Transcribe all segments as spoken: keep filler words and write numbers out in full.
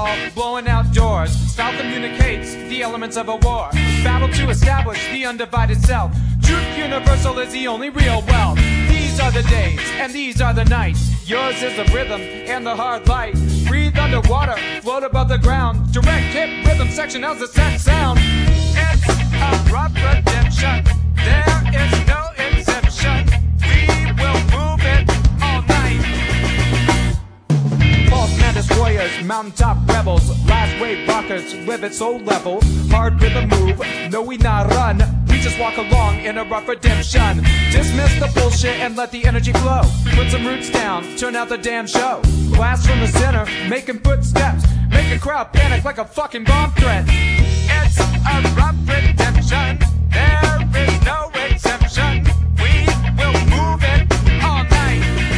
all blowing outdoors. Style communicates the elements of a war. Battle to establish the undivided self. Truth universal is the only real wealth. These are the days and these are the nights. Yours is the rhythm and the hard light. Breathe underwater, float above the ground. Direct hip rhythm section has a set sound. It's a rough redemption. There is no exception. We will move it all night. False Mantis warriors, mountaintop rebels, last wave rockers, live at soul level. Hard rhythm move, no we not run. We just walk along in a rough redemption. Dismiss the bullshit and let the energy flow. Put some roots down, turn out the damn show. Blast from the center, making footsteps. Make a crowd panic like a fucking bomb threat. It's a rough redemption. There is no exception. We will move it all night.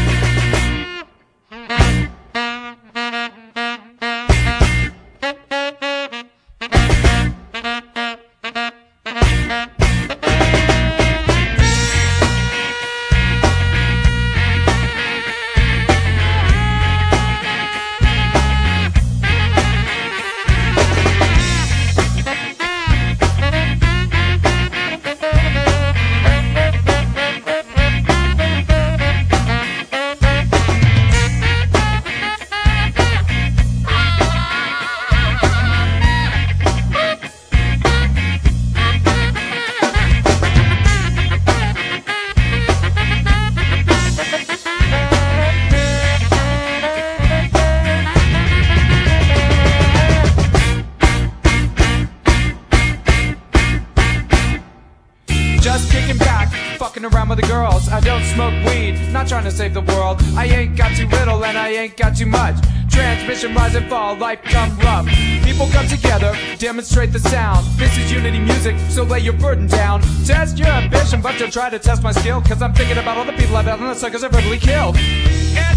Just kicking back, fucking around with the girls. I don't smoke weed, not trying to save the world. I ain't got too little and I ain't got too much. Transmission rise and fall, life come rough. People come together, demonstrate the sound. This is unity music, so lay your burden down. Test your ambition, but don't try to test my skill, cause I'm thinking about all the people I've had on the suckers I've verbally killed. It's